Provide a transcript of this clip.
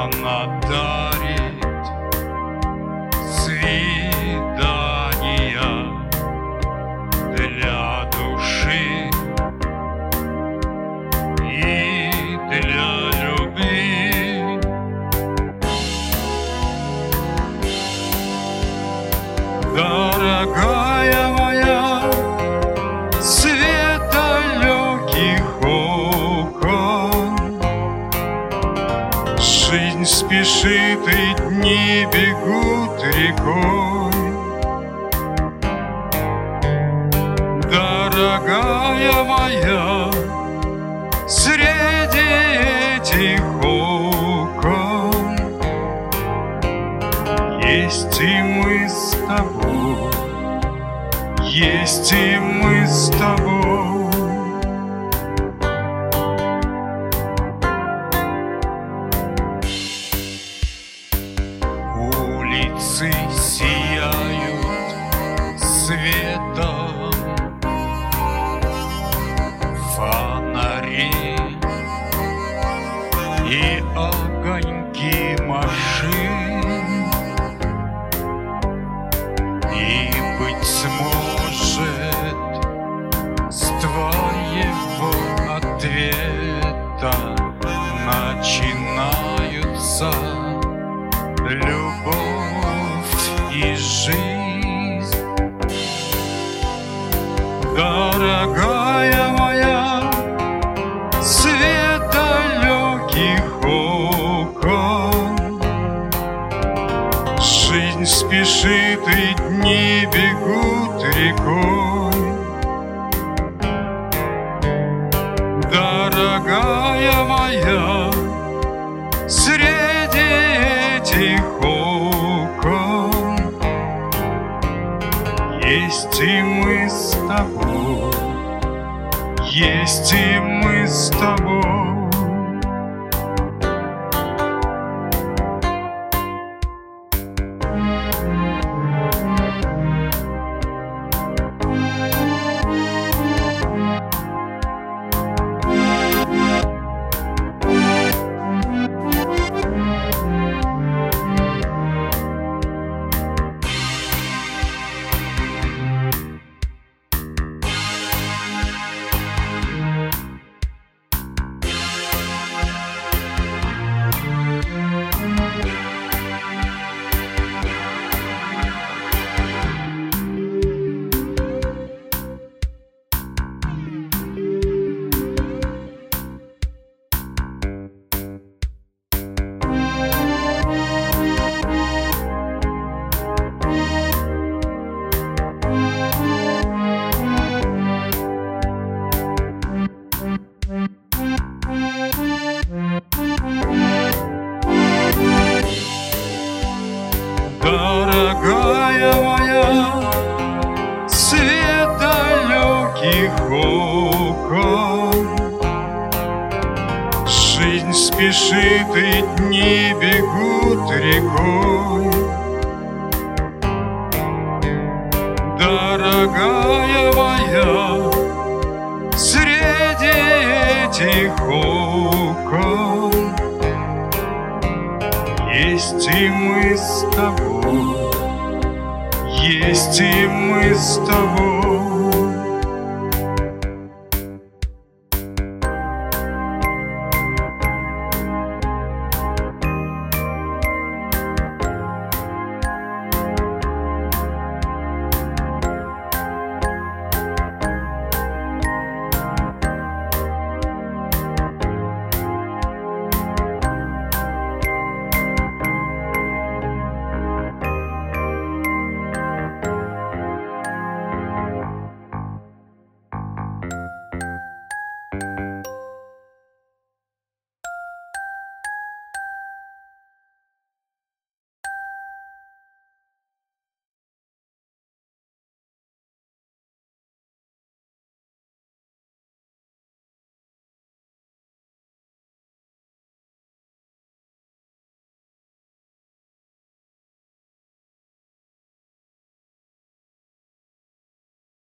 Она дарит свидания для души и для любви. Дорогая моя, свет далеких окон, жизнь спешит, и дни бегут рекой. Дорогая моя, среди этих окон есть и мы с тобой, есть и мы с тобой. Улицы сияют светом фонарей и огоньки машин, и, быть может, с твоего ответа начинаются любовь и жизнь. Дорогая моя, свет далеких окон, жизнь спешит, и дни бегут рекой. Дорогая моя, среди этих окон есть и мы с тобой, есть и мы с тобой. Дорогая моя, свет далеких окон, жизнь спешит, и дни бегут рекой. Дорогая моя, среди этих окон есть и мы с тобой, есть и мы с тобой.